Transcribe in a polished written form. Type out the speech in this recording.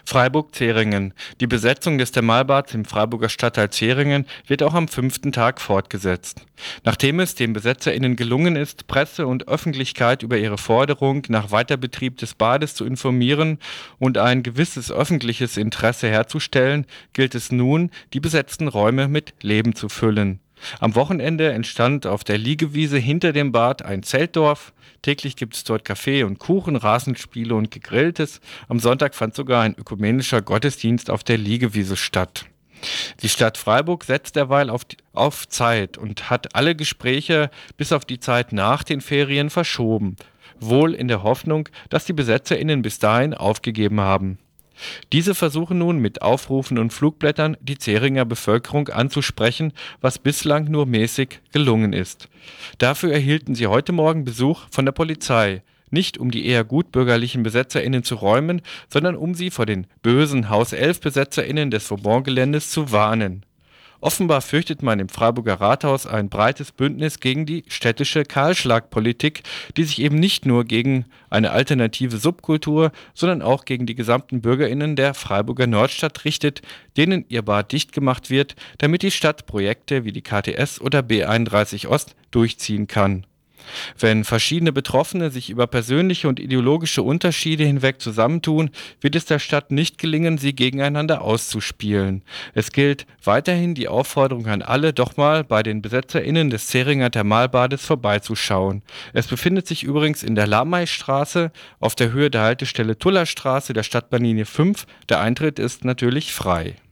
Freiburg-Zeringen. Die Besetzung des Thermalbads im Freiburger Stadtteil Zeringen wird auch am 5. Tag fortgesetzt. Nachdem es den BesetzerInnen gelungen ist, Presse und Öffentlichkeit über ihre Forderung nach Weiterbetrieb des Bades zu informieren und ein gewisses öffentliches Interesse herzustellen, gilt es nun, die besetzten Räume mit Leben zu füllen. Am Wochenende entstand auf der Liegewiese hinter dem Bad ein Zeltdorf. Täglich gibt es dort Kaffee und Kuchen, Rasenspiele und Gegrilltes. Am Sonntag fand sogar ein ökumenischer Gottesdienst auf der Liegewiese statt. Die Stadt Freiburg setzt derweil auf Zeit und hat alle Gespräche bis auf die Zeit nach den Ferien verschoben. Wohl in der Hoffnung, dass die BesetzerInnen bis dahin aufgegeben haben. Diese versuchen nun mit Aufrufen und Flugblättern die Zähringer Bevölkerung anzusprechen, was bislang nur mäßig gelungen ist. Dafür erhielten sie heute Morgen Besuch von der Polizei. Nicht um die eher gutbürgerlichen BesetzerInnen zu räumen, sondern um sie vor den bösen Haus 11 BesetzerInnen des Vauban-Geländes zu warnen. Offenbar fürchtet man im Freiburger Rathaus ein breites Bündnis gegen die städtische Kahlschlagpolitik, die sich eben nicht nur gegen eine alternative Subkultur, sondern auch gegen die gesamten BürgerInnen der Freiburger Nordstadt richtet, denen ihr Bad dicht gemacht wird, damit die Stadt Projekte wie die KTS oder B31 Ost durchziehen kann. Wenn verschiedene Betroffene sich über persönliche und ideologische Unterschiede hinweg zusammentun, wird es der Stadt nicht gelingen, sie gegeneinander auszuspielen. Es gilt weiterhin die Aufforderung an alle, doch mal bei den BesetzerInnen des Zähringer Thermalbades vorbeizuschauen. Es befindet sich übrigens in der Lameistraße auf der Höhe der Haltestelle Tullerstraße der Stadtbahnlinie 5. Der Eintritt ist natürlich frei.